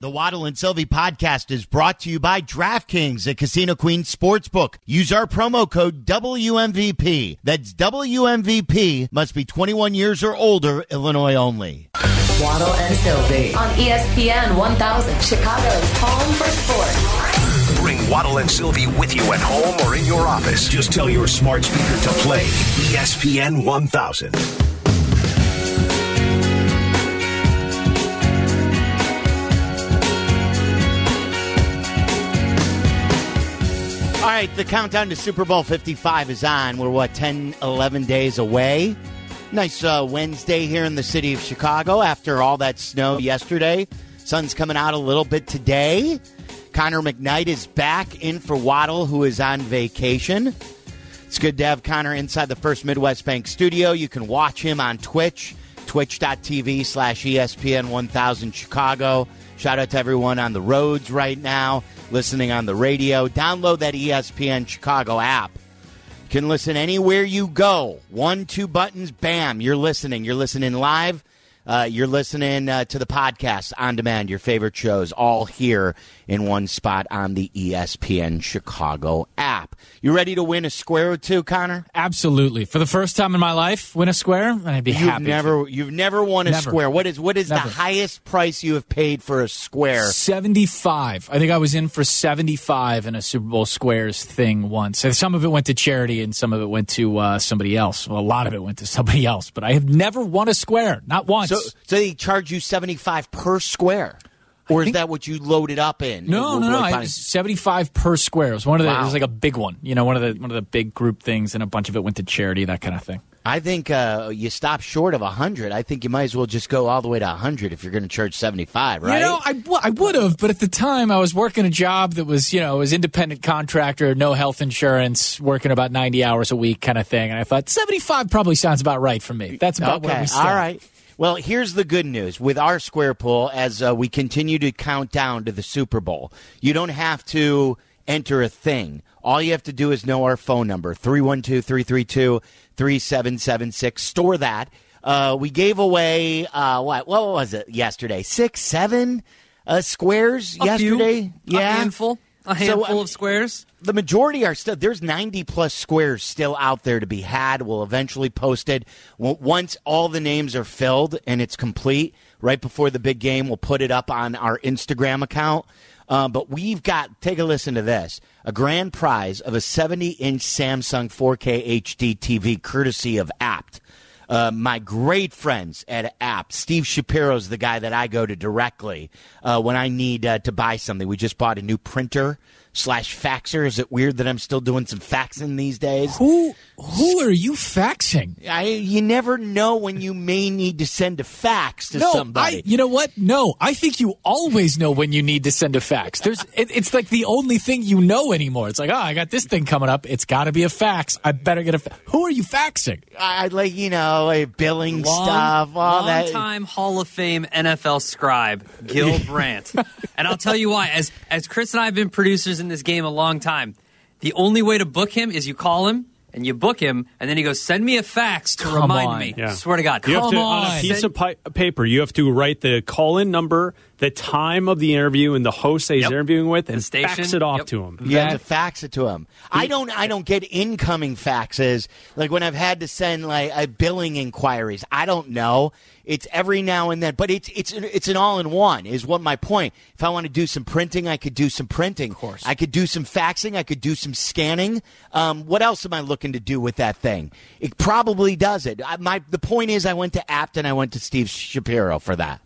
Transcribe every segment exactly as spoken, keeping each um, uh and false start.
The Waddle and Sylvie podcast is brought to you by DraftKings at Casino Queen Sportsbook. Use our promo code W M V P. That's W M V P. Must be twenty-one years or older, Illinois only. Waddle and Sylvie on E S P N one thousand, Chicago's home for sports. Bring Waddle and Sylvie with you at home or in your office. Just tell your smart speaker to play E S P N one thousand. All right, the countdown to Super Bowl fifty-five is on. We're, what, ten, eleven days away? Nice uh, Wednesday here in the city of Chicago after all that snow yesterday. Sun's coming out a little bit today. Connor McKnight is back in for Waddle, who is on vacation. It's good to have Connor inside the First Midwest Bank studio. You can watch him on Twitch, twitch.tv slash ESPN 1000 Chicago. Shout out to everyone on the roads right now, listening on the radio. Download that E S P N Chicago app. You can listen anywhere you go. One, two buttons, bam, you're listening. You're listening live. Uh, you're listening uh, to the podcast on demand, your favorite shows, all here in one spot on the E S P N Chicago app. You ready to win a square or two, Connor? Absolutely. For the first time in my life, win a square, and I'd be you've happy. Never, you've never won a never. square. What is what is Never. the highest price you have paid for a square? seventy-five. I think I was in for seventy-five in a Super Bowl squares thing once. And some of it went to charity and some of it went to uh, somebody else. Well, a lot of it went to somebody else. But I have never won a square. Not once. So, so they charge you seventy-five per square? Or is that what you loaded up in? No, no, no. I, seventy-five per square. It was one of the. Wow. It was like a big one. You know, one of the one of the big group things, and a bunch of it went to charity, that kind of thing. I think uh, you stop short of a hundred. I think you might as well just go all the way to a hundred if you're going to charge seventy-five, right? You know, I, I would have, but at the time I was working a job that was, you know, it was independent contractor, no health insurance, working about ninety hours a week, kind of thing. And I thought seventy-five probably sounds about right for me. That's about okay. where we stand. All right. Well, here's the good news. With our square pool, as uh, we continue to count down to the Super Bowl, you don't have to enter a thing. All you have to do is know our phone number, three one two, three three two, three seven seven six. Store that. Uh, we gave away, uh, what What was it yesterday? Six, seven uh, squares a yesterday? Few, yeah. A handful. A handful so, um, of squares. The majority are still, there's ninety plus squares still out there to be had. We'll eventually post it. Once all the names are filled and it's complete, right before the big game, we'll put it up on our Instagram account. Um, but we've got, take a listen to this, a grand prize of a seventy-inch Samsung four K H D T V courtesy of Apt. Uh, my great friends at Apt. Steve Shapiro's the guy that I go to directly uh, when I need uh, to buy something. We just bought a new printer slash faxer. Is it weird that I'm still doing some faxing these days? Who who are you faxing? I, you never know when you may need to send a fax to no, somebody. I, you know what? No, I think you always know when you need to send a fax. There's, it, it's like the only thing you know anymore. It's like, oh, I got this thing coming up. It's got to be a fax. I better get a fax. Who are you faxing? I like, you know, a billing long, stuff, all long that. Time Hall of Fame N F L scribe, Gil Brandt. And I'll tell you why. As as Chris and I have been producers in this game a long time, the only way to book him is you call him and you book him, and then he goes, send me a fax to Come remind on. me. Yeah. Swear to God. You Come have to, on. on a piece of pi- paper, you have to write the call-in number, the time of the interview, and the host that he's Yep. interviewing with, and The station. fax it off Yep. to him. You have to fax it to him. I don't. I don't get incoming faxes. Like when I've had to send like uh, billing inquiries. I don't know. It's every now and then, but it's it's it's an all in one. Is what my point. If I want to do some printing, I could do some printing. Of course. I could do some faxing. I could do some scanning. Um, what else am I looking to do with that thing? It probably does it. I, my the point is, I went to Apt and I went to Steve Shapiro for that.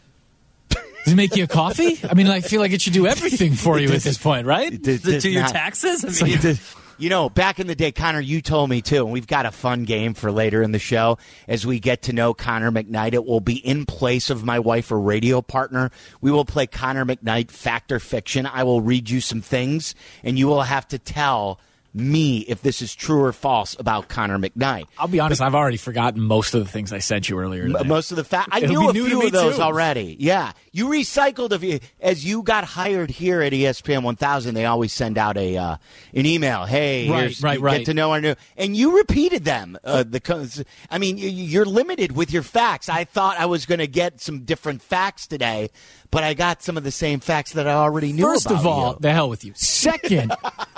Does it make you a coffee? I mean, I feel like it should do everything for you at this point, right? It does- Does it does do your not- taxes? I mean, You know, back in the day, Connor, you told me too, and we've got a fun game for later in the show as we get to know Connor McKnight. It will be in place of my wife or radio partner. We will play Connor McKnight Fact or Fiction. I will read you some things, and you will have to tell me if this is true or false about Connor McKnight. I'll be honest, I've already forgotten most of the things I sent you earlier today. Most of the facts. I It'll knew a be new to few me, of those too. already. Yeah. You recycled a few. As you got hired here at E S P N one thousand, they always send out a uh, an email. Hey, Right, here's, right, you right. get to know our new. And you repeated them. Uh, the co- I mean, you- you're limited with your facts. I thought I was going to get some different facts today, but I got some of the same facts that I already knew First about of all, you. the hell with you. Second,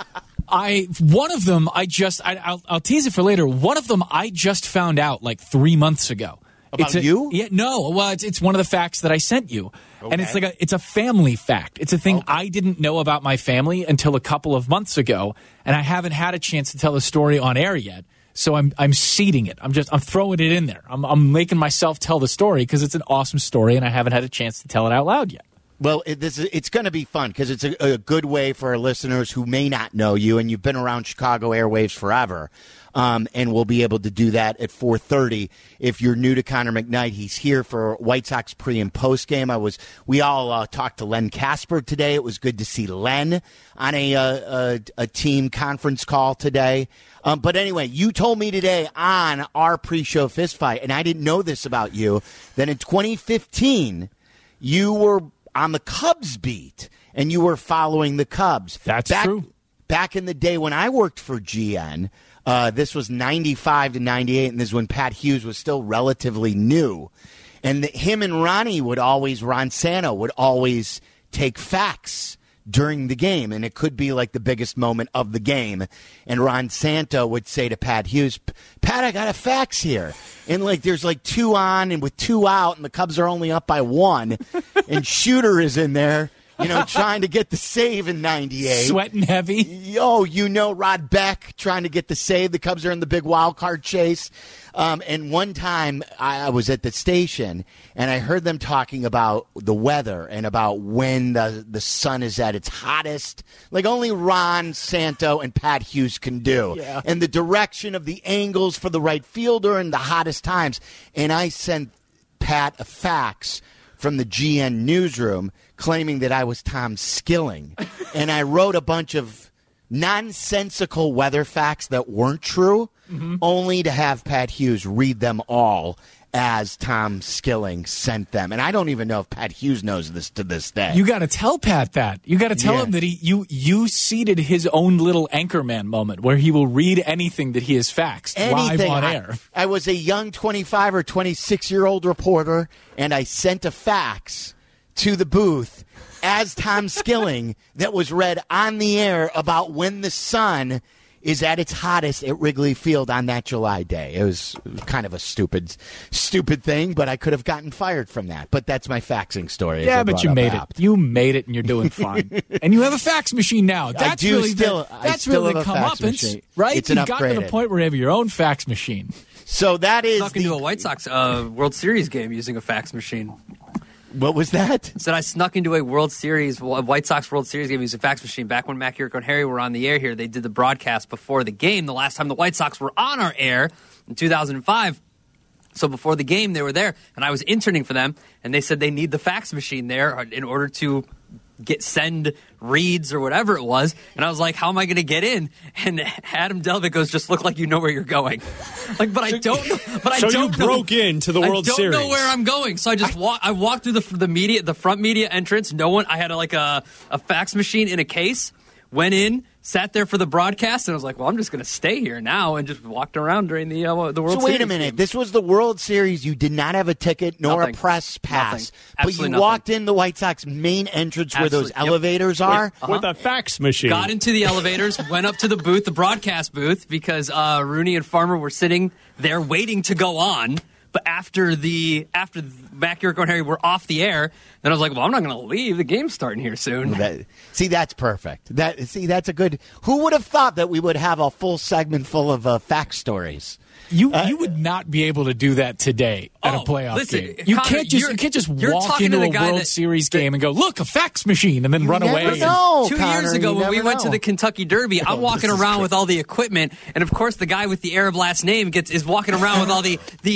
I one of them I just I, I'll, I'll tease it for later. One of them I just found out like three months ago. About It's a- you? Yeah, no. Well, it's it's one of the facts that I sent you, and it's Okay. like a it's a family fact. It's a thing I didn't know about my family until a couple of months ago, and I haven't had a chance to tell the story on air yet. So I'm I'm seeding it. I'm just I'm throwing it in there. I'm I'm making myself tell the story because it's an awesome story, and I haven't had a chance to tell it out loud yet. Well, it, this is, it's going to be fun because it's a, a good way for our listeners who may not know you, and you've been around Chicago airwaves forever, um, and we'll be able to do that at four thirty. If you're new to Connor McKnight, he's here for White Sox pre and post game. I was we all uh, talked to Len Casper today. It was good to see Len on a uh, a, a team conference call today. Um, but anyway, you told me today on our pre-show fist fight, and I didn't know this about you, that in twenty fifteen you were on the Cubs beat, and you were following the Cubs. That's back, true. Back in the day when I worked for G N, uh, this was ninety-five to ninety-eight, and this is when Pat Hughes was still relatively new. And the, him and Ronnie would always, Ron Santo would always take facts during the game, and it could be like the biggest moment of the game. And Ron Santo would say to Pat Hughes, Pat, I got a fax here. And like there's like two on and with two out, and the Cubs are only up by one, and Shooter is in there, you know, trying to get the save in ninety-eight. Sweating heavy. Oh, you know, Rod Beck trying to get the save. The Cubs are in the big wild card chase. Um, and one time I, I was at the station and I heard them talking about the weather and about when the, the sun is at its hottest, like only Ron Santo and Pat Hughes can do. Yeah. And the direction of the angles for the right fielder and the hottest times. And I sent Pat a fax from the G N newsroom claiming that I was Tom Skilling. And I wrote a bunch of nonsensical weather facts that weren't true, mm-hmm. only to have Pat Hughes read them all as Tom Skilling sent them. And I don't even know if Pat Hughes knows this to this day. You got to tell Pat that. You got to tell Yeah. him that he you you seeded his own little Anchorman moment where he will read anything that he has faxed Anything. live on I, air. I was a young twenty-five or twenty-six-year-old reporter, and I sent a fax to the booth as Tom Skilling that was read on the air about when the sun is at its hottest at Wrigley Field on that July day. It was kind of a stupid, stupid thing, but I could have gotten fired from that. But that's my faxing story. as I Yeah, but brought you up made app. it. You made it, and you're doing fine. And you have a fax machine now. That's do really still- the, I that's still really have the a fax comeuppance, machine. right? It's an You've gotten to the upgraded. point where you have your own fax machine. So that is Snuck the, into a White Sox uh, World Series game using a fax machine. what was that? Said I snuck into a World Series, a White Sox World Series game using a fax machine. Back when Mac Yurko and Harry were on the air here, they did the broadcast before the game. The last time the White Sox were on our air in two thousand five. So before the game, they were there, and I was interning for them, and they said they need the fax machine there in order to get send reads or whatever it was. And I was like, how am I going to get in? And Adam Delvik goes, just look like you know where you're going. Like, but I don't know. But I So you don't know- broke into the World I don't Series. know where I'm going. So I just walk. I walked through the the media, the front media entrance. No one. I had a, like a a fax machine in a case. Went in, sat there for the broadcast, and I was like, well, I'm just going to stay here now, and just walked around during the uh, the World So wait Series a minute. game. This was the World Series. You did not have a ticket nor Nothing. a press pass, Nothing. but you Absolutely nothing. walked in the White Sox main entrance where those Absolutely. Yep. elevators are. Uh-huh. With a fax machine. Got into the elevators, went up to the booth, the broadcast booth, because uh, Rooney and Farmer were sitting there waiting to go on. But after the after Mac Yurko and Harry were off the air, then I was like, well, I'm not going to leave. The game's starting here soon. That, see, that's perfect. That see, that's a good. Who would have thought that we would have a full segment full of uh, fact stories? You you would not be able to do that today at Oh, a playoff listen, game. You Connor, can't just you're- you can't just you're walk talking into to the a guy World that- Series game and go, look, a fax machine, and then run never away. know. Two Connor, years ago you when we never went know. to the Kentucky Derby, I'm Oh, walking this is around crazy. with all the equipment, and of course the guy with the Arab last name gets is walking around with all the, the big equipment.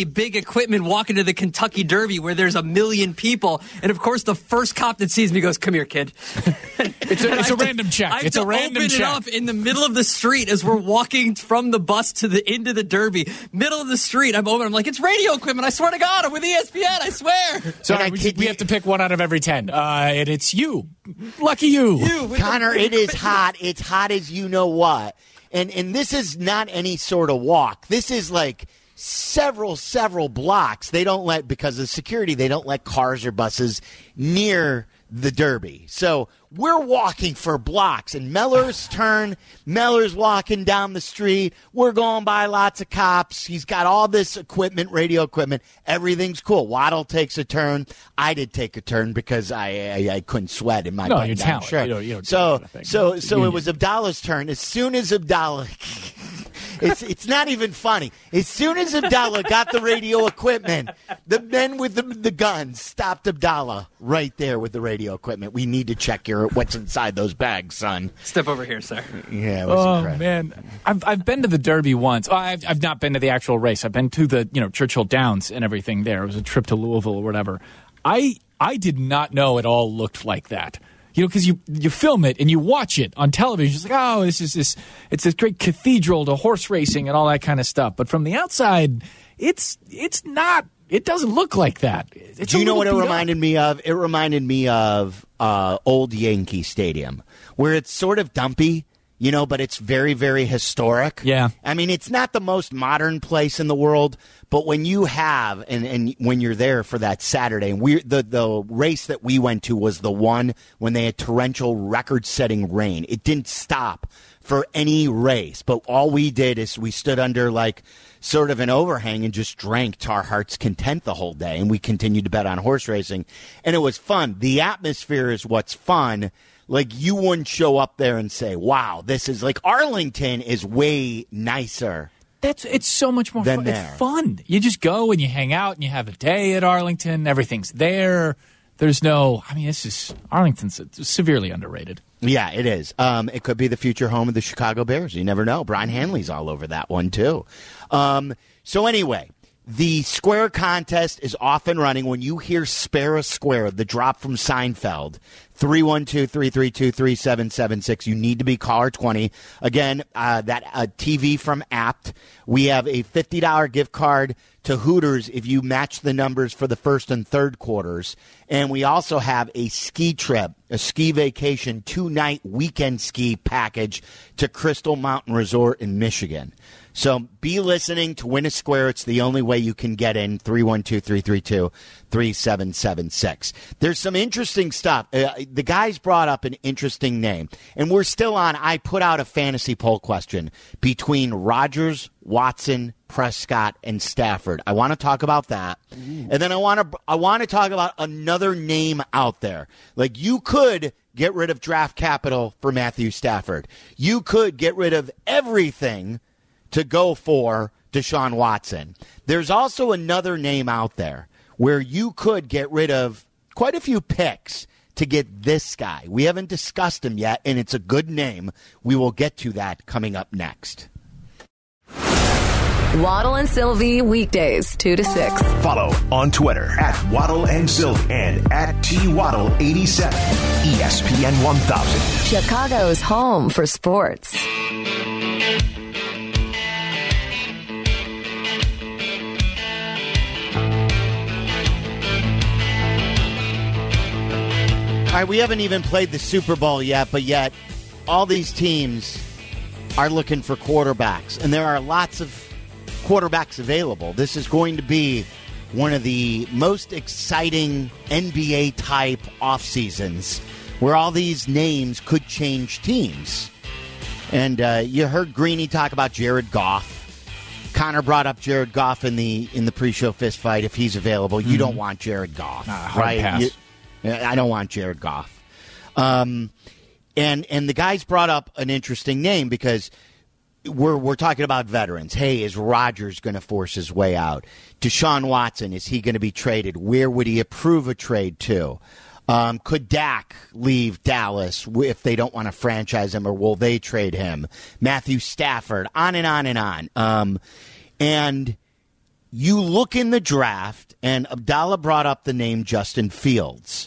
equipment walking to the Kentucky Derby where there's a million people. And, of course, the first cop that sees me goes, come here, kid. It's a, it's a random to, check. I have It's to a random open check. it up in the middle of the street as we're walking from the bus to the into the Derby. Middle of the street, I'm over. I'm like, it's radio equipment. I swear to God, I'm with E S P N. I swear. Sorry, I we, kid we you- have to pick one out of every ten. Uh, and it's you. Lucky you. You, with Connor, the- it is hot. It's hot as you know what. And and this is not any sort of walk. This is like several, several blocks. They don't let, because of security, they don't let cars or buses near the Derby. So we're walking for blocks. And Meller's turn. Meller's walking down the street. We're going by lots of cops. He's got all this equipment, radio equipment. Everything's cool. Waddle takes a turn. I did take a turn because I I, I couldn't sweat in my No, button you're down talented. shirt. You don't- you don't do so that thing. so so You- it was Abdallah's turn. As soon as Abdallah, it's it's not even funny. As soon as Abdallah got the radio equipment, the men with the the guns stopped Abdallah right there with the radio equipment. We need to check your what's inside those bags, son. Step over here, sir. Yeah, it was Oh incredible. man, I've I've been to the Derby once. Oh, I've I've not been to the actual race. I've been to the you know Churchill Downs and everything there. It was a trip to Louisville or whatever. I I did not know it all looked like that. You know, because you you film it and you watch it on television. It's like, oh, this is this. It's this great cathedral to horse racing and all that kind of stuff. But from the outside, it's it's not. It doesn't look like that. It's Do you a know what it little beat up. reminded me of? It reminded me of uh, old Yankee Stadium, where it's sort of dumpy, you know, but it's very, very historic. Yeah. I mean, it's not the most modern place in the world, but when you have, and, and when you're there for that Saturday, and we the, the race that we went to was the one when they had torrential record-setting rain. It didn't stop for any race, but all we did is we stood under, like, sort of an overhang and just drank to our heart's content the whole day. And we continued to bet on horse racing. And it was fun. The atmosphere is what's fun. Like, you wouldn't show up there and say, wow, this is like Arlington is way nicer. That's it's so much more Than fun. there. It's fun. You just go and you hang out and you have a day at Arlington. Everything's there. There's no. I mean, this is Arlington's severely underrated. Yeah, it is. Um, it could be the future home of the Chicago Bears. You never know. Brian Hanley's all over that one, too. Um, so anyway, the square contest is off and running. When you hear Spare a Square, the drop from Seinfeld, three one two, three three two, three seven seven six, you need to be caller twenty. Again, uh, that uh, T V from Apt. We have a fifty dollars gift card to Hooters if you match the numbers for the first and third quarters. And we also have a ski trip, a ski vacation, two-night weekend ski package to Crystal Mountain Resort in Michigan. So be listening to win a square. It's the only way you can get in, three one two, three three two, three seven seven six. There's some interesting stuff. Uh, the guys brought up an interesting name, and we're still on. I put out a fantasy poll question between Rodgers, Watson, Prescott, and Stafford. I want to talk about that. And then I want to I want to talk about another name out there. Like, you could get rid of draft capital for Matthew Stafford. You could get rid of everything to go for Deshaun Watson. There's also another name out there where you could get rid of quite a few picks to get this guy. We haven't discussed him yet, and it's a good name. We will get to that coming up next. Waddle and Sylvie, weekdays, two to six. Follow on Twitter at Waddle and Sylvie and at T Waddle eighty-seven. E S P N one thousand. Chicago's home for sports. All right, we haven't even played the Super Bowl yet, but yet all these teams are looking for quarterbacks, and there are lots of quarterbacks available. This is going to be one of the most exciting N B A-type off seasons where all these names could change teams. And uh, you heard Greeny talk about Jared Goff. Connor brought up Jared Goff in the in the pre-show fist fight. If he's available, you don't want Jared Goff, Nah, hard right? pass. You- I don't want Jared Goff. Um, and and the guys brought up an interesting name because we're we're talking about veterans. Hey, is Rodgers going to force his way out? Deshaun Watson, is he going to be traded? Where would he approve a trade to? Um, could Dak leave Dallas if they don't want to franchise him, or will they trade him? Matthew Stafford, on and on and on. Um, and you look in the draft, and Abdallah brought up the name Justin Fields.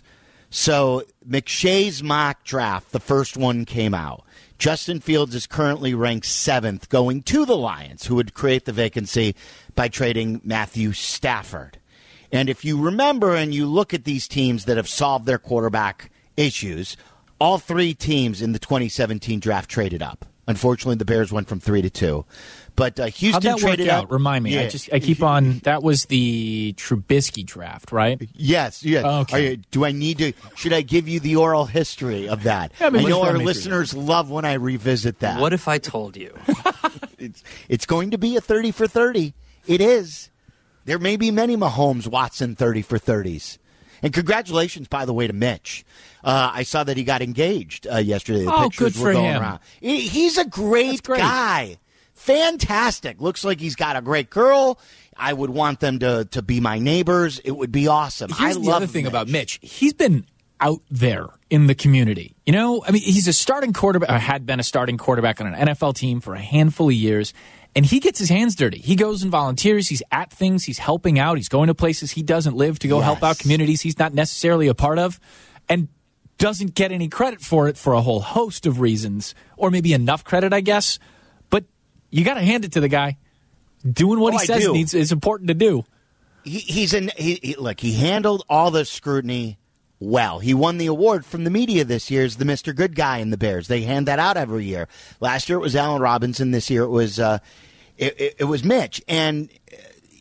So McShay's mock draft, the first one came out. Justin Fields is currently ranked seventh, going to the Lions, who would create the vacancy by trading Matthew Stafford. And if you remember and you look at these teams that have solved their quarterback issues, all three teams in the twenty seventeen draft traded up. Unfortunately, the Bears went from three to two. But uh, Houston How'd that traded work out? up. Remind me. Yeah. I just I keep on. That was the Trubisky draft, right? Yes, yes. Okay. Are you, do I need to? Should I give you the oral history of that? Yeah, I mean, I know just our run me through listeners love when I revisit that. What if I told you? It's, it's going to be a thirty for thirty. It is. There may be many Mahomes Watson thirty for thirties. And congratulations, by the way, to Mitch. Uh, I saw that he got engaged uh, yesterday. The Oh, pictures good were for going him. around. He, he's a great, That's great. guy. Fantastic. Looks like he's got a great girl. I would want them to, to be my neighbors. It would be awesome. Here's I the love other thing Mitch. about Mitch. He's been out there in the community. You know, I mean, he's a starting quarterback, or had been a starting quarterback on an N F L team for a handful of years, and he gets his hands dirty. He goes and volunteers. He's at things. He's helping out. He's going to places he doesn't live to go Yes. help out communities he's not necessarily a part of, and doesn't get any credit for it for a whole host of reasons, or maybe enough credit, I guess. But you got to hand it to the guy. Doing what Oh, he I says do. needs is important to do. He, he's an he, he, look. He handled all the scrutiny well. He won the award from the media this year as the Mister Good Guy in the Bears. They hand that out every year. Last year it was Allen Robinson. This year it was uh, it, it, it was Mitch. And uh,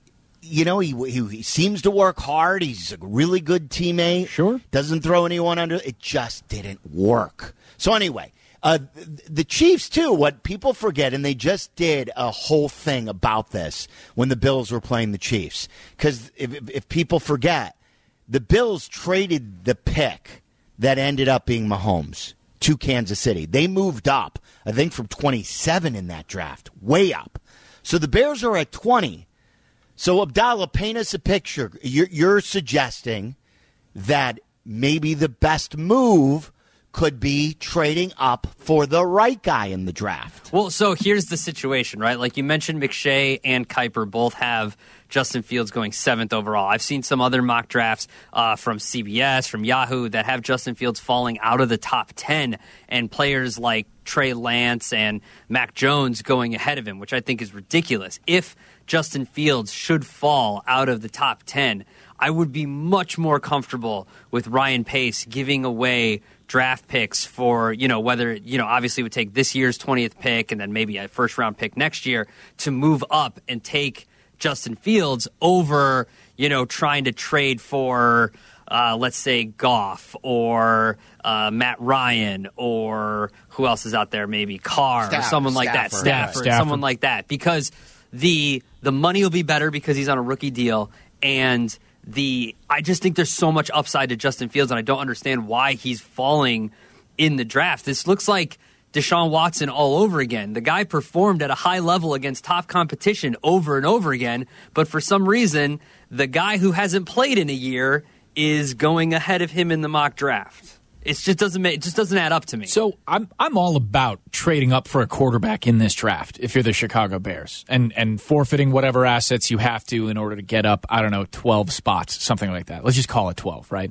you know he, he he seems to work hard. He's a really good teammate. Sure. Doesn't throw anyone under. It just didn't work. So anyway. Uh, the Chiefs, too, what people forget, and they just did a whole thing about this when the Bills were playing the Chiefs. Because if, if people forget, the Bills traded the pick that ended up being Mahomes to Kansas City. They moved up, I think, from twenty-seven in that draft, way up. So the Bears are at twenty. So, Abdallah, paint us a picture. You're, you're suggesting that maybe the best move could be trading up for the right guy in the draft. Well, so here's the situation, right? Like you mentioned, McShay and Kuiper both have Justin Fields going seventh overall. I've seen some other mock drafts uh, from C B S, from Yahoo, that have Justin Fields falling out of the top ten, and players like Trey Lance and Mac Jones going ahead of him, which I think is ridiculous. If Justin Fields should fall out of the top ten, I would be much more comfortable with Ryan Pace giving away draft picks for, you know, whether, you know, obviously would take this year's twentieth pick and then maybe a first round pick next year to move up and take Justin Fields over, you know, trying to trade for, uh, let's say, Goff or uh, Matt Ryan or who else is out there, maybe Carr Staff- or someone like that, Stafford. Stafford, Stafford. someone like that, because the the money will be better because he's on a rookie deal, and The I just think there's so much upside to Justin Fields, and I don't understand why he's falling in the draft. This looks like Deshaun Watson all over again. The guy performed at a high level against top competition over and over again, but for some reason, the guy who hasn't played in a year is going ahead of him in the mock draft. It just doesn't make, it just doesn't add up to me. So I'm I'm all about trading up for a quarterback in this draft if you're the Chicago Bears, and and forfeiting whatever assets you have to in order to get up, I don't know, twelve spots, something like that. Let's just call it twelve, right?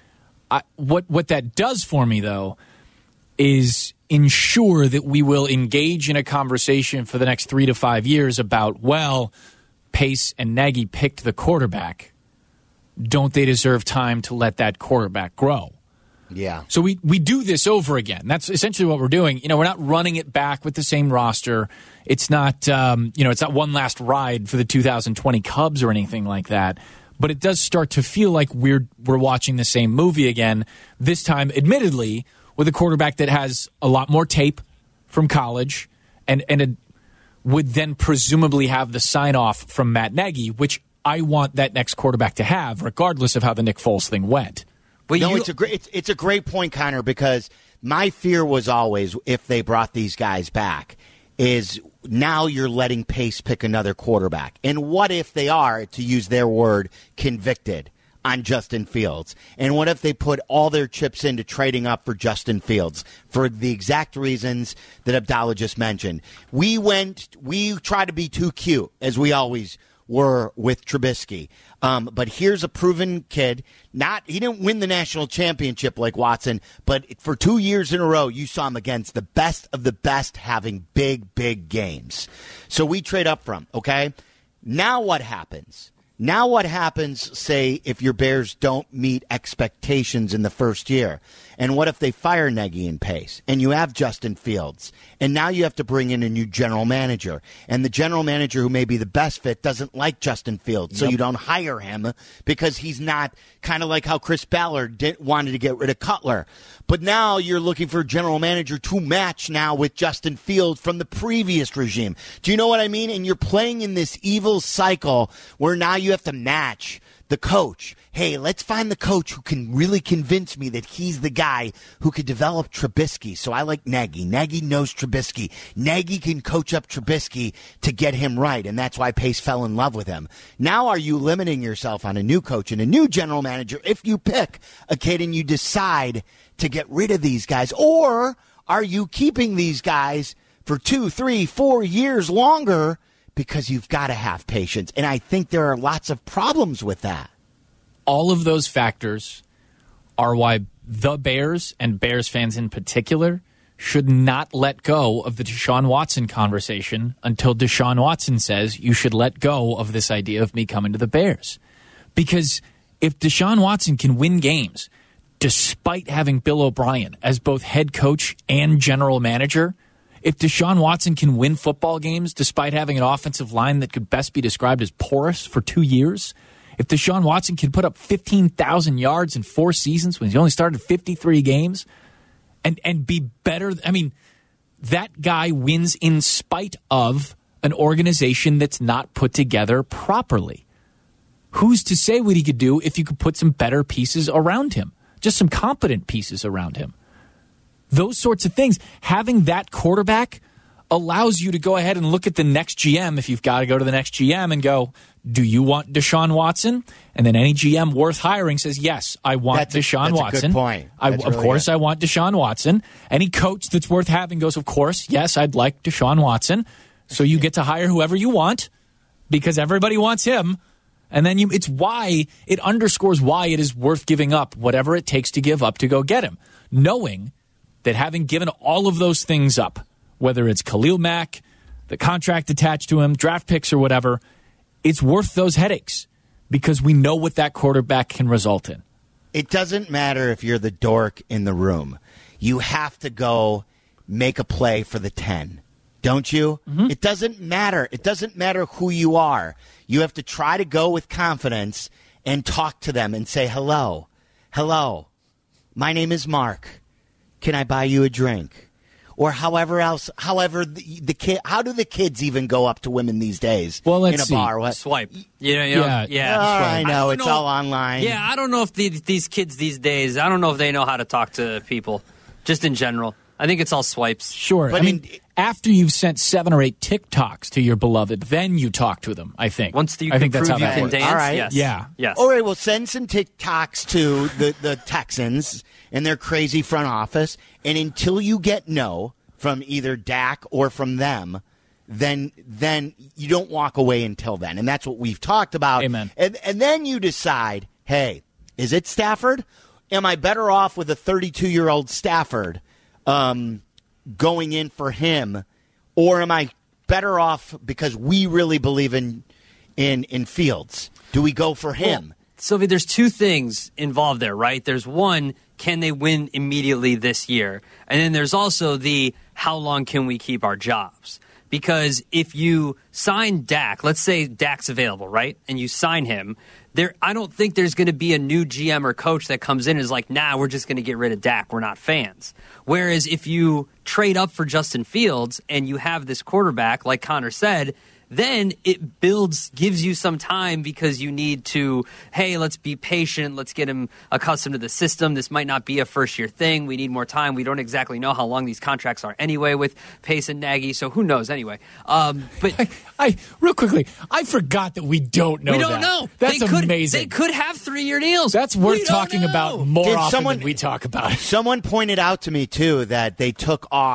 I, what what that does for me, though, is ensure that we will engage in a conversation for the next three to five years about, well, Pace and Nagy picked the quarterback. Don't they deserve time to let that quarterback grow? Yeah. So we, we do this over again. That's essentially what we're doing. You know, we're not running it back with the same roster. It's not, um, you know, it's not one last ride for the two thousand twenty Cubs or anything like that. But it does start to feel like we're we're watching the same movie again. This time, admittedly, with a quarterback that has a lot more tape from college, and and a, would then presumably have the sign off from Matt Nagy, which I want that next quarterback to have, regardless of how the Nick Foles thing went. But no, you, it's a great it's, it's a great point, Connor, because my fear was always if they brought these guys back is now you're letting Pace pick another quarterback. And what if they are, to use their word, convicted on Justin Fields? And what if they put all their chips into trading up for Justin Fields for the exact reasons that Abdallah just mentioned? We went, we tried to be too cute, as we always were with Trubisky. Um, but here's a proven kid. Not he didn't win the national championship like Watson, but for two years in a row, you saw him against the best of the best having big, big games. So we trade up from, okay? Now what happens? Now what happens, say, if your Bears don't meet expectations in the first year? And what if they fire Nagy and Pace? And you have Justin Fields. And now you have to bring in a new general manager. And the general manager who may be the best fit doesn't like Justin Fields. So Yep. you don't hire him because he's not kind of like how Chris Ballard did, wanted to get rid of Cutler. But now you're looking for a general manager to match now with Justin Fields from the previous regime. Do you know what I mean? And you're playing in this evil cycle where now you have to match the coach. Hey, let's find the coach who can really convince me that he's the guy who could develop Trubisky. So I like Nagy. Nagy knows Trubisky. Nagy can coach up Trubisky to get him right, and that's why Pace fell in love with him. Now are you limiting yourself on a new coach and a new general manager if you pick a kid and you decide to get rid of these guys? Or are you keeping these guys for two, three, four years longer because you've got to have patience? And I think there are lots of problems with that. All of those factors are why the Bears, and Bears fans in particular, should not let go of the Deshaun Watson conversation until Deshaun Watson says you should let go of this idea of me coming to the Bears. Because if Deshaun Watson can win games despite having Bill O'Brien as both head coach and general manager, if Deshaun Watson can win football games despite having an offensive line that could best be described as porous for two years, if Deshaun Watson can put up fifteen thousand yards in four seasons when he's only started fifty-three games and, and be better, I mean, that guy wins in spite of an organization that's not put together properly. Who's to say what he could do if you could put some better pieces around him? Just some competent pieces around him. Those sorts of things. Having that quarterback allows you to go ahead and look at the next G M if you've got to go to the next G M and go, do you want Deshaun Watson? And then any G M worth hiring says, yes, I want That's a- Deshaun that's a Watson. good point. I, That's of really course, good. I want Deshaun Watson. Any coach that's worth having goes, of course, yes, I'd like Deshaun Watson. So you get to hire whoever you want because everybody wants him. And then you, it's why, it underscores why it is worth giving up whatever it takes to give up to go get him. Knowing that having given all of those things up, whether it's Khalil Mack, the contract attached to him, draft picks or whatever, it's worth those headaches because we know what that quarterback can result in. It doesn't matter if you're the dork in the room. You have to go make a play for the ten. Don't you? Mm-hmm. It doesn't matter. It doesn't matter who you are. You have to try to go with confidence and talk to them and say, hello, hello, my name is Mark. Can I buy you a drink? Or however else, however the, the kid, how do the kids even go up to women these days? Well, let's in a see. bar? What? Swipe. You know, you know, Yeah. yeah. Oh, I know. don't It's know- all online. Yeah, I don't know if the, these kids these days, I don't know if they know how to talk to people, just in general. I think it's all swipes. Sure. But I mean, in- after you've sent seven or eight TikToks to your beloved, then you talk to them, I think. Once you I can think that's prove how you that can works. dance, All right. yes. Yeah. Yes. All right, well, send some TikToks to the, the Texans and their crazy front office, and until you get no from either Dak or from them, then then you don't walk away until then. And that's what we've talked about. Amen. And, and then you decide, hey, is it Stafford? Am I better off with a thirty-two-year-old Stafford um, going in for him, or am I better off because we really believe in in in Fields? Do we go for him? Well, Sylvia, there's two things involved there, right? There's one, can they win immediately this year? And then there's also the, how long can we keep our jobs? Because if you sign Dak, let's say Dak's available, right? And you sign him, there, I don't think there's going to be a new G M or coach that comes in and is like, nah, we're just going to get rid of Dak. We're not fans. Whereas if you trade up for Justin Fields and you have this quarterback, like Connor said, then it builds, gives you some time because you need to, hey, let's be patient. Let's get him accustomed to the system. This might not be a first-year thing. We need more time. We don't exactly know how long these contracts are anyway with Pace and Nagy, so who knows anyway. Um, but I, I real quickly, I forgot that we don't know we don't that. know. That's they could, amazing. They could have three-year deals. That's We worth don't talking know. about more Did often someone- than we talk about it. Someone pointed out to me, too, that they took off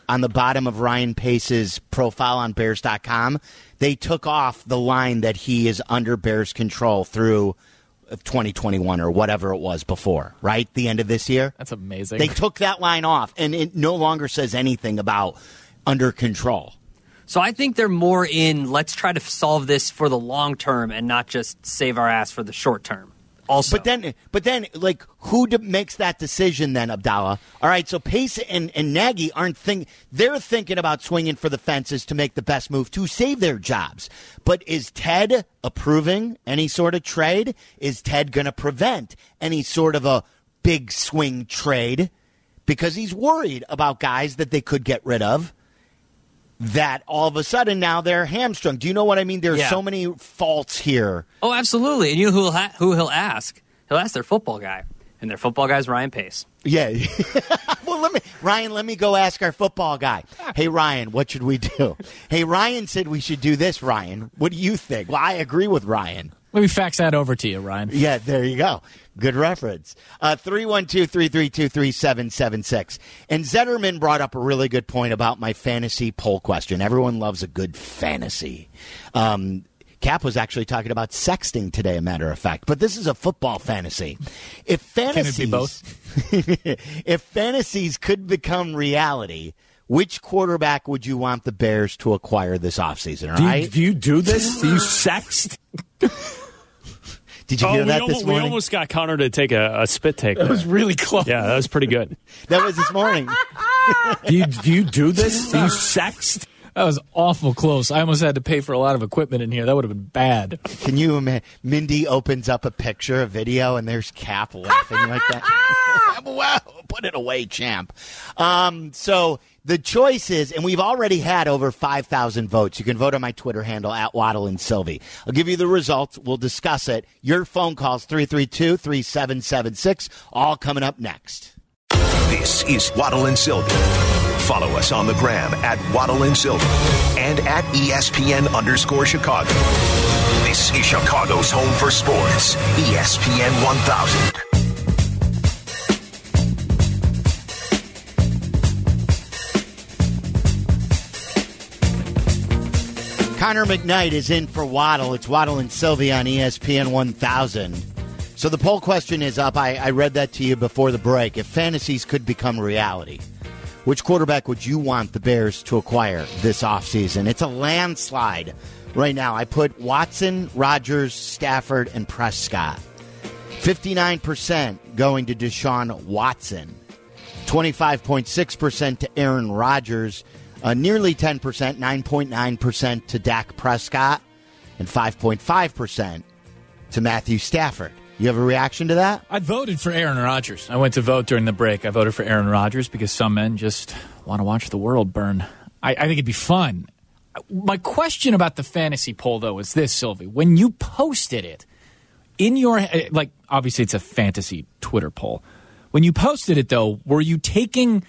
on the bottom of Ryan Pace's profile on Bears dot com, they took off the line that he is under Bears control through twenty twenty-one or whatever it was before, right? The end of this year. That's amazing. They took that line off, and it no longer says anything about under control. So I think they're more in, let's try to solve this for the long term and not just save our ass for the short term. Also, But then, but then, like, who de- makes that decision then, Abdallah? All right, so Pace and, and Nagy aren't think they're thinking about swinging for the fences to make the best move to save their jobs. But is Ted approving any sort of trade? Is Ted going to prevent any sort of a big swing trade? Because he's worried about guys that they could get rid of that all of a sudden now they're hamstrung. Do you know what I mean? There are Yeah. so many faults here. Oh, absolutely. And you know who he'll, ha- who he'll ask? He'll ask their football guy. And their football guy is Ryan Pace. Yeah. Well, let me, Ryan, let me go ask our football guy. Hey, Ryan, what should we do? Hey, Ryan said we should do this, Ryan. What do you think? Well, I agree with Ryan. Let me fax that over to you, Ryan. Yeah, there you go. Good reference. Uh, three one two, three three two, three seven seven six. And Zetterman brought up a really good point about my fantasy poll question. Everyone loves a good fantasy. Um, Cap was actually talking about sexting today, a matter of fact. But this is a football fantasy. If fantasies, Can it be both? If fantasies could become reality, which quarterback would you want the Bears to acquire this offseason, all Do you, right? do you do this? Do you sext? Did you Oh, hear we, that almost, this we morning? almost got Connor to take a, a spit take. That there. was really close. Yeah, that was pretty good. That was this morning. do, you, do you do this? Do you sext? That was awful close. I almost had to pay for a lot of equipment in here. That would have been bad. Can you imagine? Mindy opens up a picture, a video, and there's Cap laughing like that. Wow, put it away, champ. Um, so the choice is, and we've already had over five thousand votes. You can vote on my Twitter handle, at Waddle and Sylvie. I'll give you the results. We'll discuss it. Your phone calls, three three two, three seven seven six, all coming up next. This is Waddle and Sylvie. Follow us on the gram at Waddle and Sylvie and at E S P N underscore Chicago. This is Chicago's home for sports, E S P N one thousand. Connor McKnight is in for Waddle. It's Waddle and Sylvie on E S P N one thousand. So the poll question is up. I, I read that to you before the break. If fantasies could become reality, which quarterback would you want the Bears to acquire this offseason? It's a landslide right now. I put Watson, Rodgers, Stafford, and Prescott. fifty-nine percent going to Deshaun Watson. twenty-five point six percent to Aaron Rodgers. Uh, nearly ten percent, nine point nine percent to Dak Prescott, and five point five percent to Matthew Stafford. You have a reaction to that? I voted for Aaron Rodgers. I went to vote during the break. I voted for Aaron Rodgers because some men just want to watch the world burn. I, I think it'd be fun. My question about the fantasy poll, though, is this, Sylvie. When you posted it, in your, like, obviously it's a fantasy Twitter poll. When you posted it, though, were you taking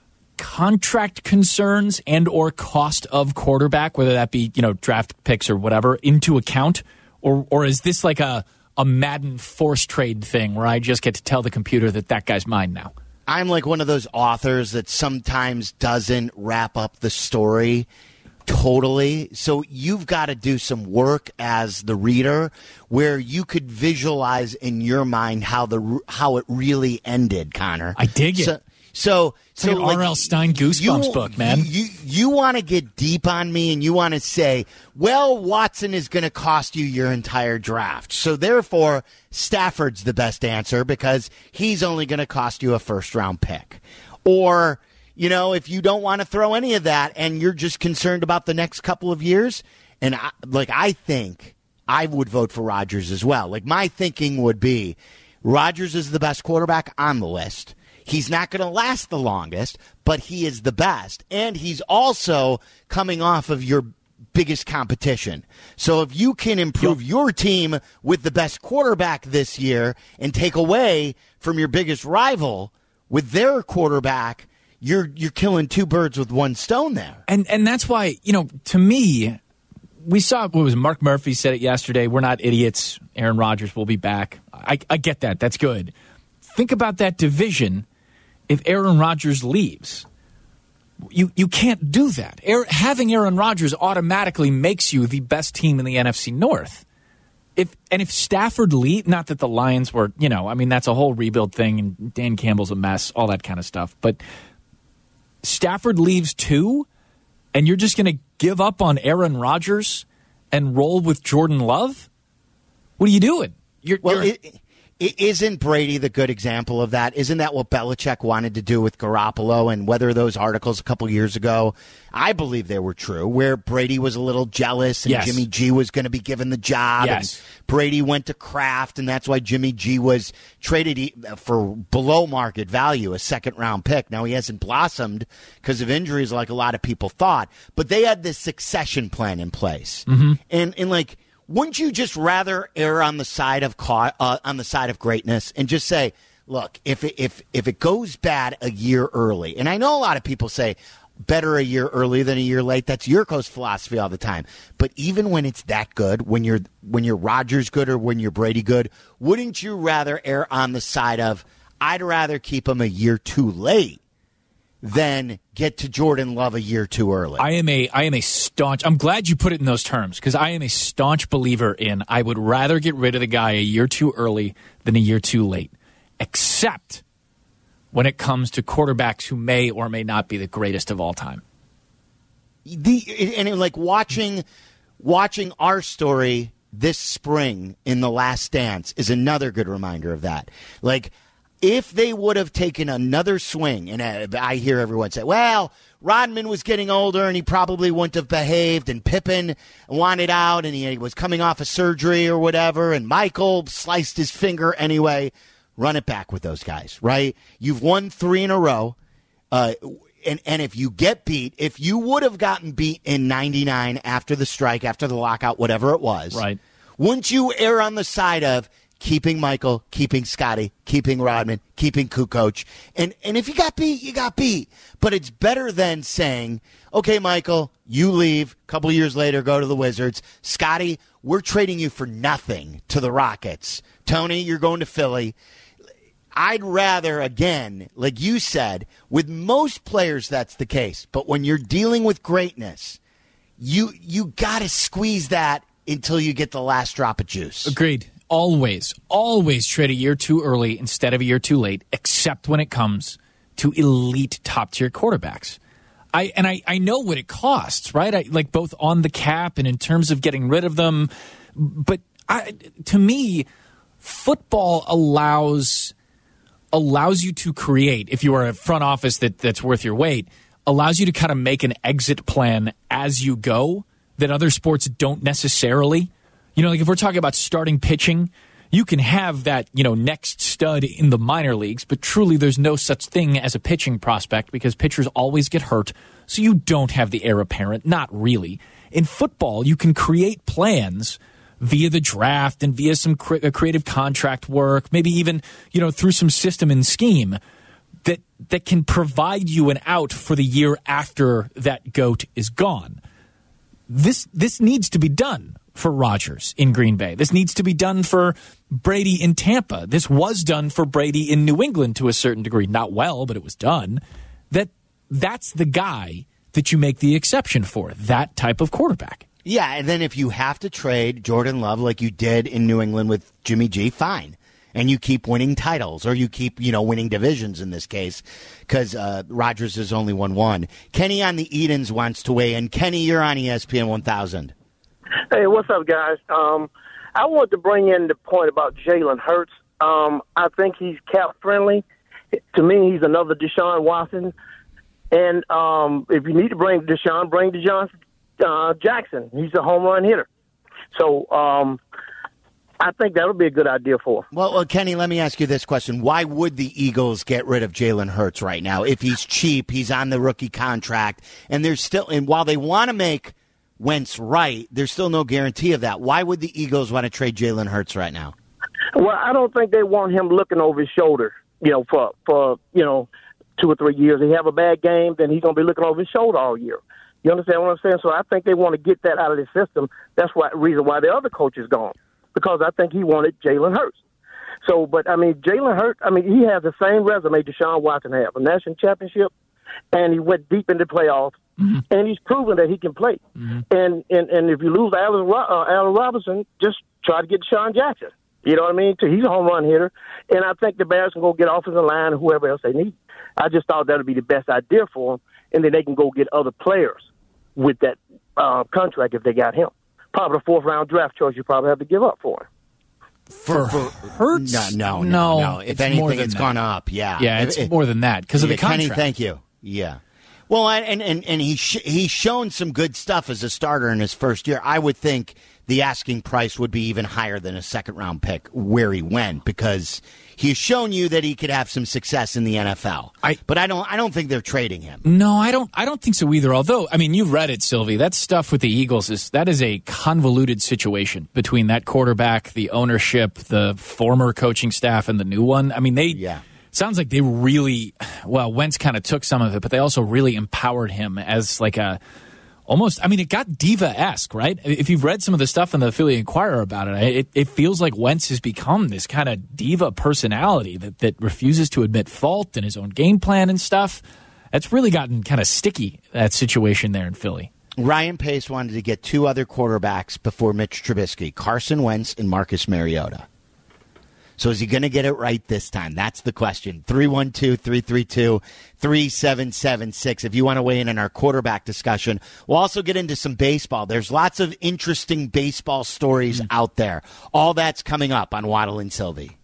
contract concerns and or cost of quarterback, whether that be, you know, draft picks or whatever, into account? Or or is this like a, a Madden force trade thing where I just get to tell the computer that that guy's mine now? I'm like one of those authors that sometimes doesn't wrap up the story totally. So you've got to do some work as the reader where you could visualize in your mind how the how it really ended, Connor. I dig it. So, So, it's like so an like, R L. Stein Goosebumps you, book, man. You you, you want to get deep on me, and you want to say, well, Watson is going to cost you your entire draft. So therefore, Stafford's the best answer because he's only going to cost you a first round pick. Or, you know, if you don't want to throw any of that, and you're just concerned about the next couple of years, and I, like I think I would vote for Rodgers as well. Like my thinking would be, Rodgers is the best quarterback on the list. He's not going to last the longest, but he is the best. And he's also coming off of your biggest competition. So if you can improve yep. your team with the best quarterback this year and take away from your biggest rival with their quarterback, you're you're killing two birds with one stone there. And and that's why, you know, to me, we saw, what was it, Mark Murphy said it yesterday, we're not idiots. Aaron Rodgers will be back. I, I get that. That's good. Think about that division. If Aaron Rodgers leaves, You you can't do that. Air, having Aaron Rodgers automatically makes you the best team in the N F C North. If and if Stafford leave, not that the Lions were, you know, I mean that's a whole rebuild thing, and Dan Campbell's a mess, all that kind of stuff. But Stafford leaves too, and you're just going to give up on Aaron Rodgers and roll with Jordan Love? What are you doing? You're, well, you're, it, it isn't Brady the good example of that? Isn't that what Belichick wanted to do with Garoppolo? And whether those articles a couple years ago, I believe they were true, where Brady was a little jealous and yes. Jimmy G was going to be given the job. Yes. And Brady went to Kraft, and that's why Jimmy G was traded for below market value, a second round pick. Now, he hasn't blossomed because of injuries like a lot of people thought, but they had this succession plan in place. Mm-hmm. And, and like, wouldn't you just rather err on the side of ca- uh, on the side of greatness and just say, look, if it, if if it goes bad a year early, and I know a lot of people say better a year early than a year late. That's Yurko's philosophy all the time. But even when it's that good, when you're when you're Rodgers good or when you're Brady good, wouldn't you rather err on the side of I'd rather keep him a year too late than get to Jordan Love a year too early? I am a I am a staunch. I'm glad you put it in those terms because I am a staunch believer in I would rather get rid of the guy a year too early than a year too late, except when it comes to quarterbacks who may or may not be the greatest of all time. The and like watching watching our story this spring in The Last Dance is another good reminder of that. Like, if they would have taken another swing, and I hear everyone say, well, Rodman was getting older and he probably wouldn't have behaved, and Pippen wanted out and he was coming off of surgery or whatever, and Michael sliced his finger anyway. Run it back with those guys, right? You've won three in a row, uh, and, and if you get beat, if you would have gotten beat in ninety-nine after the strike, after the lockout, whatever it was, right? Wouldn't you err on the side of keeping Michael, keeping Scotty, keeping Rodman, keeping Kukoc? And and if you got beat, you got beat. But it's better than saying, okay, Michael, you leave. A couple years later, go to the Wizards. Scotty, we're trading you for nothing to the Rockets. Tony, you're going to Philly. I'd rather, again, like you said, with most players that's the case. But when you're dealing with greatness, you you got to squeeze that until you get the last drop of juice. Agreed. Always, always trade a year too early instead of a year too late, except when it comes to elite top-tier quarterbacks. I and I, I know what it costs, right? I, like both on the cap and in terms of getting rid of them. But I, to me, football allows allows you to create, if you are a front office that, that's worth your weight, allows you to kind of make an exit plan as you go that other sports don't necessarily. You know, like if we're talking about starting pitching, you can have that, you know, next stud in the minor leagues, but truly there's no such thing as a pitching prospect because pitchers always get hurt, so you don't have the heir apparent. Not really. In football, you can create plans via the draft and via some cre- creative contract work, maybe even, you know, through some system and scheme that that can provide you an out for the year after that GOAT is gone. This this needs to be done for Rodgers in Green Bay. This needs to be done for Brady in Tampa. This was done for Brady in New England to a certain degree. Not well, but it was done. That that's the guy that you make the exception for, that type of quarterback. Yeah, and then if you have to trade Jordan Love like you did in New England with Jimmy G, fine. And you keep winning titles, or you keep, you know, winning divisions in this case, because uh, Rodgers has only won one. Kenny on the Edens wants to weigh in. Kenny, you're on E S P N one thousand. Hey, what's up, guys? Um, I want to bring in the point about Jalen Hurts. Um, I think he's cap-friendly. To me, he's another Deshaun Watson. And um, if you need to bring Deshaun, bring Deshaun uh, Jackson. He's a home run hitter. So um, I think that'll be a good idea for him. Well, well, Kenny, let me ask you this question. Why would the Eagles get rid of Jalen Hurts right now? If he's cheap, he's on the rookie contract, and there's still, and while they want to make Wentz right, there's still no guarantee of that. Why would the Eagles want to trade Jalen Hurts right now? Well, I don't think they want him looking over his shoulder, you know, for, for you know, two or three years. If he have a bad game, then he's going to be looking over his shoulder all year. You understand what I'm saying? So I think they want to get that out of the system. That's why reason why the other coach is gone, because I think he wanted Jalen Hurts. So, but, I mean, Jalen Hurts, I mean, he has the same resume Deshaun Watson has, a national championship. and he went deep into the playoffs, mm-hmm. and he's proven that he can play. Mm-hmm. And, and and if you lose Allen, uh, Allen Robinson, just try to get Deshaun Jackson. You know what I mean? So he's a home run hitter, and I think the Bears can go get offensive line and whoever else they need. I just thought that would be the best idea for them, and then they can go get other players with that uh, contract if they got him. Probably the fourth round draft choice you probably have to give up for him. For, for Hurts? No, no, no. no, no. If anything, it's that. gone up. Yeah, yeah, it's it, more than that because of yeah, the contract. Kenny, thank you. Yeah. Well, and and and he sh- he's shown some good stuff as a starter in his first year. I would think the asking price would be even higher than a second round pick where he went because he's shown you that he could have some success in the N F L. I, but I don't I don't think they're trading him. No, I don't I don't think so either. Although, I mean, you've read it, Sylvie. That stuff with the Eagles is that is a convoluted situation between that quarterback, the ownership, the former coaching staff, and the new one. I mean, they yeah. Sounds like they really, well, Wentz kind of took some of it, but they also really empowered him as like a, almost, I mean, it got diva-esque, right? If you've read some of the stuff in the Philly Inquirer about it, it, it feels like Wentz has become this kind of diva personality that, that refuses to admit fault in his own game plan and stuff. That's really gotten kind of sticky, that situation there in Philly. Ryan Pace wanted to get two other quarterbacks before Mitch Trubisky, Carson Wentz and Marcus Mariota. So is he going to get it right this time? That's the question. three one two, three three two, three seven seven six if you want to weigh in on our quarterback discussion. We'll also get into some baseball. There's lots of interesting baseball stories mm. out there. All that's coming up on Waddle and Sylvie.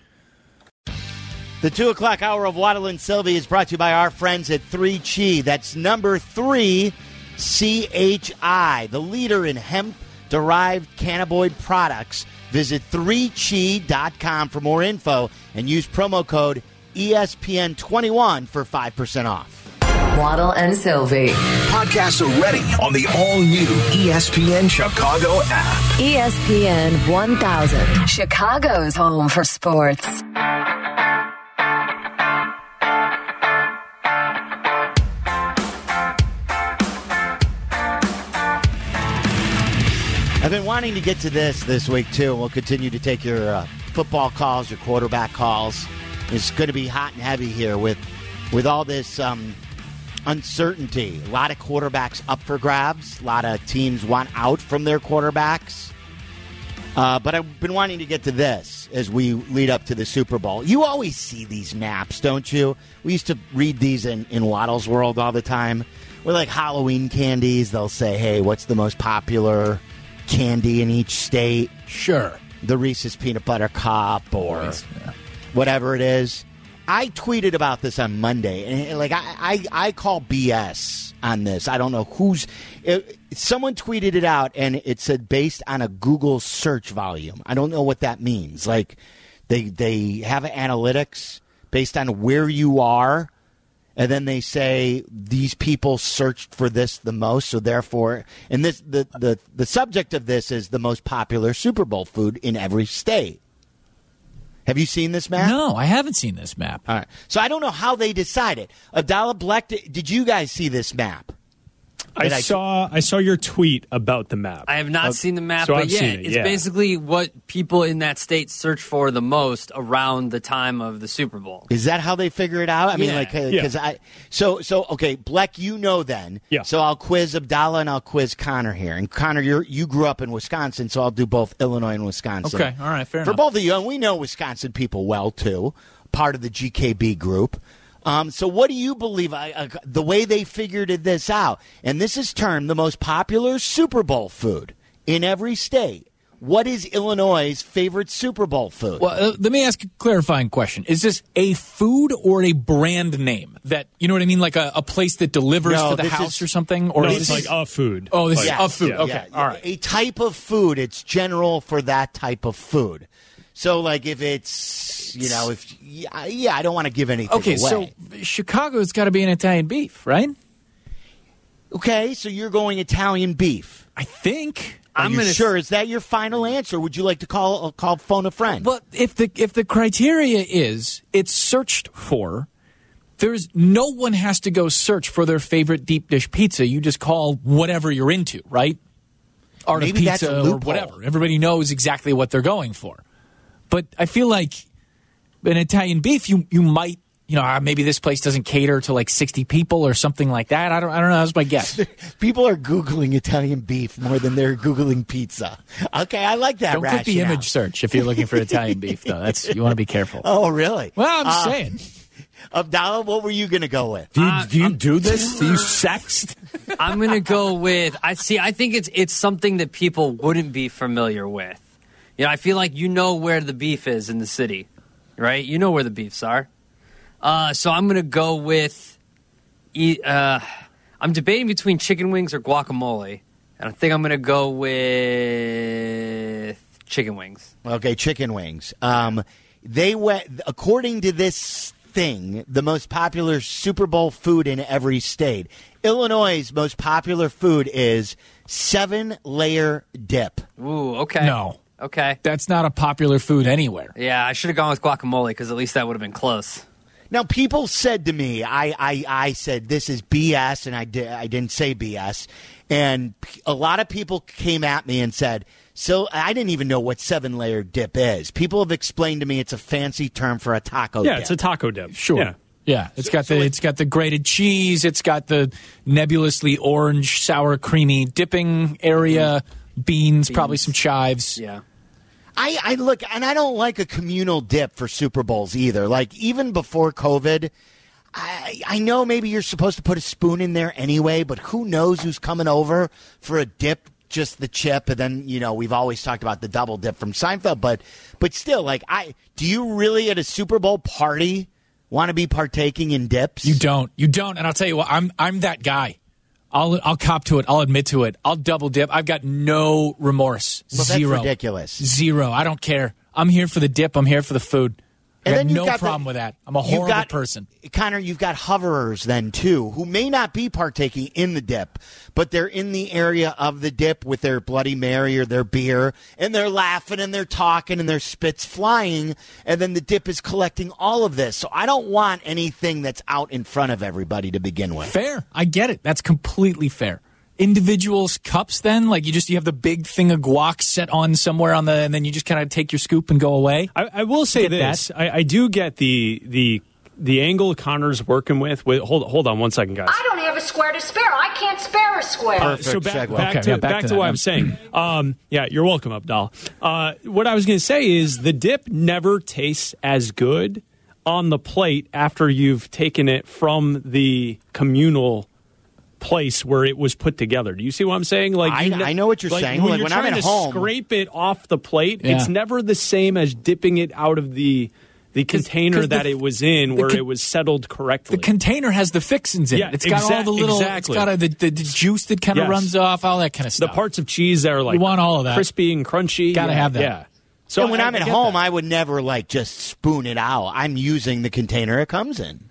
The two o'clock hour of Waddle and Sylvie is brought to you by our friends at three Chi. That's number three, C H I, the leader in hemp-derived cannabinoid products. Visit three chi dot com for more info and use promo code E S P N twenty-one for five percent off. Waddle and Sylvie. Podcasts are ready on the all-new E S P N Chicago app. E S P N one thousand, Chicago's home for sports. I've been wanting to get to this this week, too. We'll continue to take your uh, football calls, your quarterback calls. It's going to be hot and heavy here with with all this um, uncertainty. A lot of quarterbacks up for grabs. A lot of teams want out from their quarterbacks. Uh, but I've been wanting to get to this as we lead up to the Super Bowl. You always see these maps, don't you? We used to read these in, in Waddle's World all the time. With like Halloween candies, they'll say, hey, what's the most popular candy in each state? Sure. The Reese's Peanut Butter Cup or yeah. whatever it is. I tweeted about this on Monday, and like I, I, I call B S on this. I don't know who's it, someone tweeted it out, and it said based on a Google search volume. I don't know what that means. Like they they have analytics based on where you are. And then they say these people searched for this the most, so therefore, and this the, the, the subject of this is the most popular Super Bowl food in every state. Have you seen this map? No, I haven't seen this map. All right. So I don't know how they decided. Abdallah Bleck, did you guys see this map? I, I saw I saw your tweet about the map. I have not uh, seen the map, so but I've yeah, seen it, it's yeah. basically what people in that state search for the most around the time of the Super Bowl. Is that how they figure it out? I mean, yeah. like, because yeah. I so so okay, Bleck, you know then. Yeah. So I'll quiz Abdallah and I'll quiz Connor here. And Connor, you you grew up in Wisconsin, so I'll do both Illinois and Wisconsin. Okay, all right, fair For enough. both of you, and we know Wisconsin people well too, part of the G K B group. Um, so what do you believe, uh, uh, the way they figured this out? And this is termed the most popular Super Bowl food in every state. What is Illinois' favorite Super Bowl food? Well, uh, let me ask a clarifying question. Is this a food or a brand name? That, you know what I mean? Like a, a place that delivers no, to the house is, or something? Or no, is it's like a food. Oh, this like, is yes, a food. Yeah, okay, yeah, all right. A type of food. It's general for that type of food. So, like, if it's, you know, if, yeah, yeah I don't want to give anything okay, away. Okay, so Chicago's got to be an Italian beef, right? Okay, so you're going Italian beef. I think. Are I'm you gonna sure? Is that your final answer? Would you like to call uh, call phone a friend? But if the if the criteria is it's searched for, there's no one has to go search for their favorite deep dish pizza. You just call whatever you're into, right? Art Maybe of that's a pizza or loophole. whatever. Everybody knows exactly what they're going for. But I feel like an Italian beef, you you might you know, uh, maybe this place doesn't cater to like sixty people or something like that. I don't, I don't know. That's my guess. People are Googling Italian beef more than they're Googling pizza. Okay, I like that Don't rationale. click the image search if you're looking for Italian beef, though. That's you want to be careful. Oh, really? Well, I'm Uh, saying. Abdallah, what were you going to go with? Do you, Uh, do, you do this? Do you sext? I'm gonna go with I see. I think it's it's something that people wouldn't be familiar with. You know, I feel like you know where the beef is in the city, right? You know where the beefs are. Uh, so I'm gonna go with. E- uh, I'm debating between chicken wings or guacamole, and I think I'm gonna go with chicken wings. Okay, chicken wings. Um, they went according to this thing, the most popular Super Bowl food in every state. Illinois' most popular food is seven-layer dip. Ooh, okay. No. Okay. That's not a popular food anywhere. Yeah, I should have gone with guacamole because at least that would have been close. Now, people said to me, I, I, I said, this is B S, and I, di- I didn't say B S. And p- a lot of people came at me and said, so I didn't even know what seven-layer dip is. People have explained to me it's a fancy term for a taco Yeah, dip. it's a taco dip. Sure. Yeah. Yeah, it's got so the it- it's got the grated cheese. It's got the nebulously orange, sour, creamy dipping area. Beans, probably some chives. Yeah. I, I look, and I don't like a communal dip for Super Bowls either. Like, even before COVID, I, I know maybe you're supposed to put a spoon in there anyway, but who knows who's coming over for a dip, just the chip, and then, you know, we've always talked about the double dip from Seinfeld, but but still, like, I do you really at a Super Bowl party want to be partaking in dips? You don't. You don't. And I'll tell you what, I'm I'm that guy. I'll I'll cop to it. I'll admit to it. I'll double dip. I've got no remorse. Well, that's Zero. ridiculous. Zero. I don't care. I'm here for the dip. I'm here for the food. I And got then you've no got the- problem with that. I'm a you've horrible got- person. Connor, you've got hoverers then, too, who may not be partaking in the dip, but they're in the area of the dip with their Bloody Mary or their beer, and they're laughing and they're talking and their spit's flying, and then the dip is collecting all of this. So I don't want anything that's out in front of everybody to begin with. Fair. I get it. That's completely fair. Individuals cups then, like you just you have the big thing of guac set on somewhere on the, and then you just kind of take your scoop and go away. I, I will say Get this: I, I do get the the the angle Connor's working with. with hold hold on one second, guys. I don't have a square to spare. I can't spare a square. Uh, so back, segue. back Okay, to yeah, back back to to that. what I'm saying. Um, yeah, you're welcome, Abdal. Uh, what I was going to say is the dip never tastes as good on the plate after you've taken it from the communal place where it was put together. Do you see what I'm saying? Like I- you ne- I know what you're like, saying. When Like, you're when I'm trying at to home- scrape it off the plate, Yeah. it's never the same as dipping it out of the the container 'cause the- that it was in, where con- it was settled correctly. The container has the fixins in Yeah, it. It's got all exact- the little. exactly. It's got a, the, the, the juice that kind of Yes. runs off, all that kind of the stuff. parts of cheese that are like You want all of that. crispy and crunchy. Gotta yeah, have that. Yeah. So and when I- I'm I at get home, that. I would never, like, just spoon it out. I'm using the container it comes in.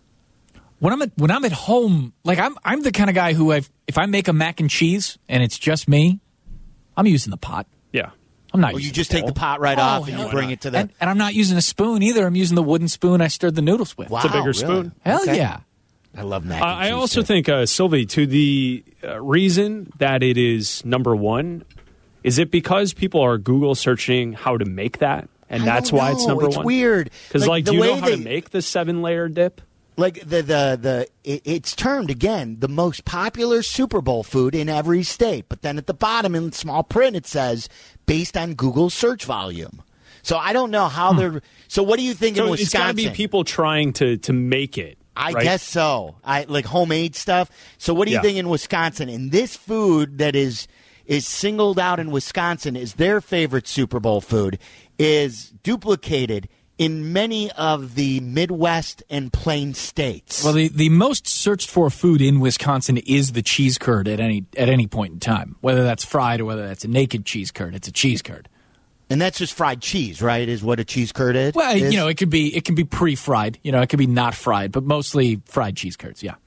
When I'm at when I'm at home, like I'm I'm the kind of guy who I've, if I make a mac and cheese and it's just me, I'm using the pot. yeah. I'm not. Or you using just the take the bowl. pot right Oh, off and hell you bring no. it to the... And, and I'm not using a spoon either. I'm using the wooden spoon I stirred the noodles with. Wow, It's a bigger really? spoon. Hell Okay. yeah. I love mac Uh, and I cheese, also too. think, uh, Sylvie, to the uh, reason that it is number one, is it because people are Google searching how to make that, and I that's don't why it's know. number It's one? weird. Because, Like, like, the do you way know how they- to make the seven-layer dip? Like the the the it, it's termed again the most popular Super Bowl food in every state, but then at the bottom in small print it says based on Google search volume. So I don't know how they're. So what do you think in So Wisconsin? it's got to be people trying to, to make it. I right? guess so. I like homemade stuff. So what do you Yeah. think in Wisconsin? And this food that is is singled out in Wisconsin is their favorite Super Bowl food is duplicated in many of the Midwest and Plain states. Well, the, the most searched for food in Wisconsin is the cheese curd at any at any point in time, whether that's fried or whether that's a naked cheese curd. It's a cheese curd. And that's just fried cheese, right? Is what a cheese curd is? Well, is? you know, it could be it can be pre-fried. You know, it could be not fried, but mostly fried cheese curds. Yeah.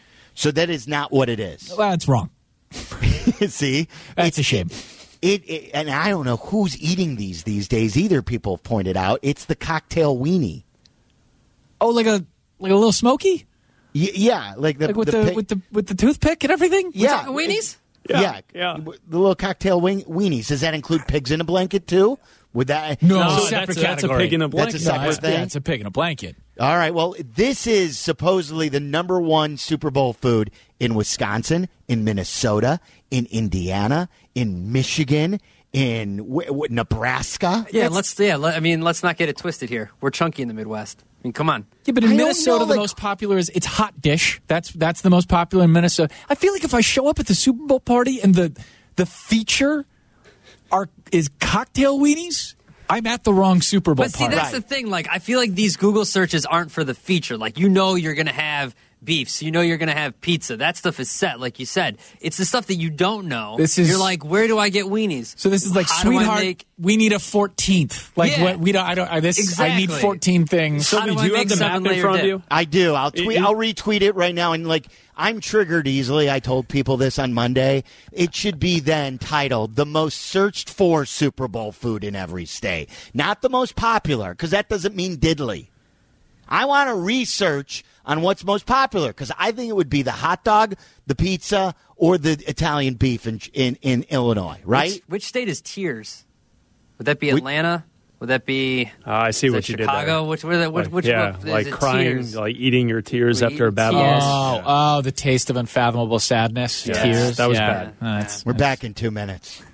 So that is not what it is. Well, that's wrong. See? That's a shame. It, it and I don't know who's eating these these days either. People have pointed out it's the cocktail weenie. Oh, like a like a little smoky, Y- yeah, like the like with the, the, pi- with the with the toothpick and everything. yeah talking weenies? Yeah, Yeah, yeah. the little cocktail wing, weenies. Does that include pigs in a blanket too? Would that No, No, separate that's, a, that's a category. pig in a blanket. That's a separate No, it's, thing? yeah, it's a pig in a blanket. All right. Well, this is supposedly the number one Super Bowl food in Wisconsin, in Minnesota, in Indiana, in Michigan, in w- w- Nebraska. Yeah, That's- let's. Yeah, let, I mean, let's not get it twisted here. We're chunky in the Midwest. I mean, come on. Yeah, but in I don't Minnesota, know, the like- most popular is it's hot dish. That's that's the most popular in Minnesota. I feel like if I show up at the Super Bowl party and the the feature are is cocktail weenies, I'm at the wrong Super Bowl But see, party. that's the thing. Like, I feel like these Google searches aren't for the feature. Like, you know, you're going to have beef, so you know you're going to have pizza. That stuff is set, like you said. It's the stuff that you don't know. This is- you're like, where do I get weenies? So this is like, How do I sweetheart, make- we need a fourteenth. Like Yeah. what we don't. I don't. I, this I need Exactly. fourteen things. How Sylvie, do do I you have make the map seven in layer front of dip? you? I do. I'll tweet. You- I'll retweet it right now. And like, I'm triggered easily. I told people this on Monday. It should be then titled "The Most Searched For Super Bowl Food in Every State," not the most popular, because that doesn't mean diddly. I want to research on what's most popular, because I think it would be the hot dog, the pizza, or the Italian beef in in, in Illinois. Right? Which, which state is Tears? Would that be Atlanta? Would that be Uh, I see is what that you Chicago? did there. Which, where that, which, Like, which yeah, what, is like it crying, Tears? like eating your tears We after a eat bad tears. loss. Oh, oh, the taste of unfathomable sadness. Yeah. Tears. That was Yeah. bad. Uh, that's- We're that's- back in two minutes.